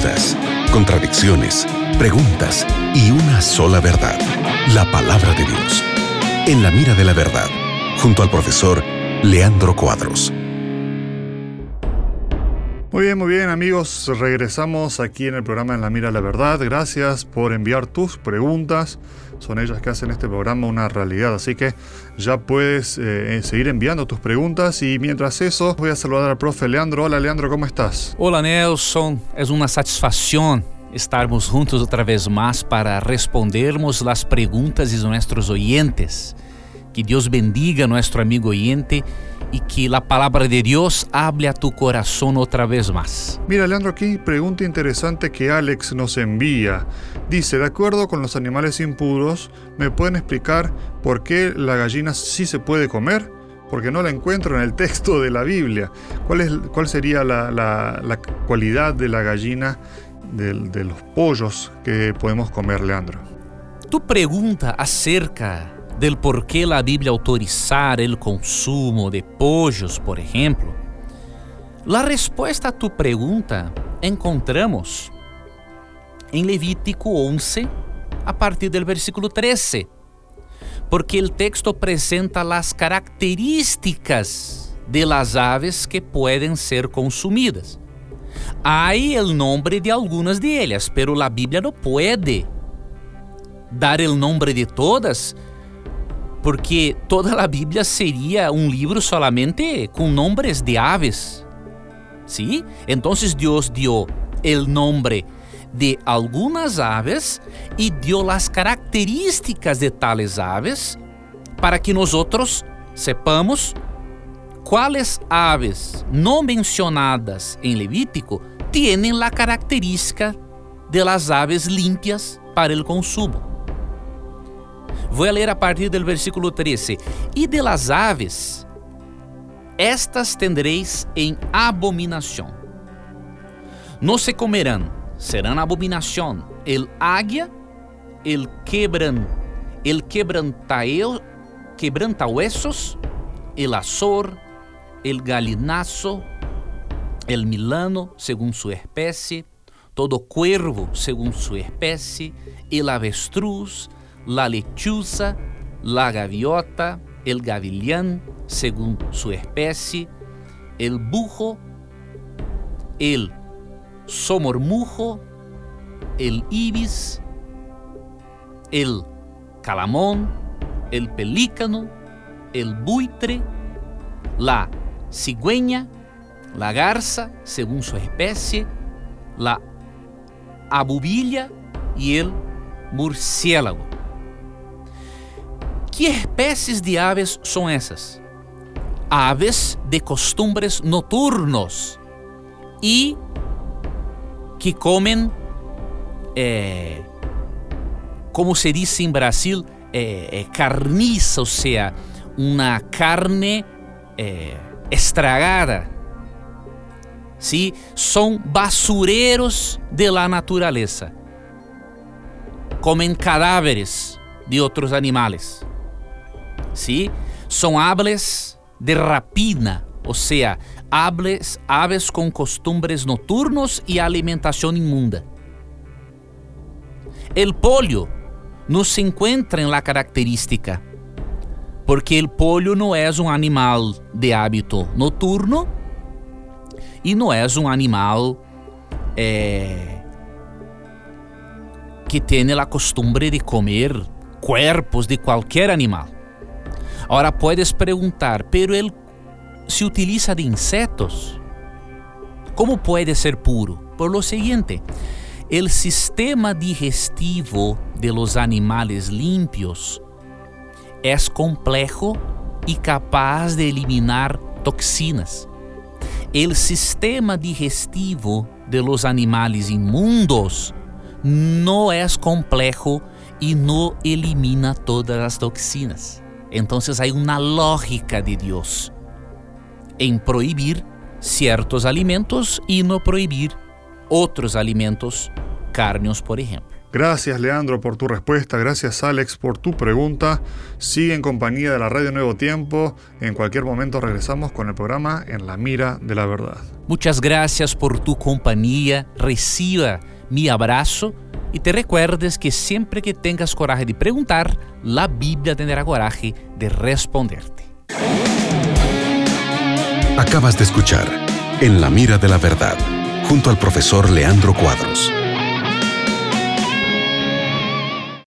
dudas, contradicciones, preguntas y una sola verdad, la palabra de Dios. En la mira de la verdad, junto al profesor Leandro Cuadros. Muy bien amigos, regresamos aquí en el programa En la Mira de la Verdad. Gracias por enviar tus preguntas, son ellas que hacen este programa una realidad, así que ya puedes seguir enviando tus preguntas y mientras eso voy a saludar al profe Leandro. Hola Leandro, ¿cómo estás? Hola Nelson, es una satisfacción estarmos juntos otra vez más para respondermos las preguntas de nuestros oyentes. Que Dios bendiga a nuestro amigo oyente y que la palabra de Dios hable a tu corazón otra vez más. Mira, Leandro, aquí pregunta interesante que Alex nos envía. Dice, de acuerdo con los animales impuros, ¿me pueden explicar por qué la gallina sí se puede comer? Porque no la encuentro en el texto de la Biblia. ¿Cuál sería la cualidad de la gallina, de los pollos que podemos comer, Leandro? Tu pregunta acerca del por qué la Biblia autorizar el consumo de pollos, por ejemplo. La respuesta a tu pregunta encontramos en Levítico 11, a partir del versículo 13, porque el texto presenta las características de las aves que pueden ser consumidas. Hay el nombre de algunas de ellas, pero la Biblia no puede dar el nombre de todas, porque toda la Biblia sería un libro solamente con nombres de aves, ¿sí? Entonces Dios dio el nombre de algunas aves y dio las características de tales aves para que nosotros sepamos cuáles aves no mencionadas en Levítico tienen la característica de las aves limpias para el consumo. Voy a leer a partir del versículo 13. Y de las aves, estas tendréis en abominación. No se comerán, serán abominación el águia, el quebrantahuesos, el azor, el gallinazo, el milano, según su especie, todo cuervo, según su especie, el avestruz, la lechuza, la gaviota, el gavilán, según su especie, el bujo, el somormujo, el ibis, el calamón, el pelícano, el buitre, la cigüeña, la garza, según su especie, la abubilla y el murciélago. ¿Qué especies de aves son esas? Aves de costumbres nocturnos y que comen, como se dice en Brasil, carniza, o sea, una carne estragada. ¿Sí? Son basureros de la naturaleza. Comen cadáveres de otros animales. ¿Sí? Son aves de rapina, o sea, aves con costumbres nocturnos y alimentación inmunda. El pollo no se encuentra en la característica, porque el pollo no es un animal de hábito nocturno y no es un animal que tiene la costumbre de comer cuerpos de cualquier animal. Ahora puedes preguntar, pero él se utiliza de insectos. ¿Cómo puede ser puro? Por lo siguiente, el sistema digestivo de los animales limpios es complejo y capaz de eliminar toxinas. El sistema digestivo de los animales inmundos no es complejo y no elimina todas las toxinas. Entonces hay una lógica de Dios en prohibir ciertos alimentos y no prohibir otros alimentos, carnes, por ejemplo. Gracias, Leandro, por tu respuesta. Gracias, Alex, por tu pregunta. Sigue en compañía de la Radio Nuevo Tiempo. En cualquier momento regresamos con el programa En la Mira de la Verdad. Muchas gracias por tu compañía. Reciba mi abrazo y te recuerdes que siempre que tengas coraje de preguntar, la Biblia tendrá coraje de responderte. Acabas de escuchar En la Mira de la Verdad, junto al profesor Leandro Cuadros.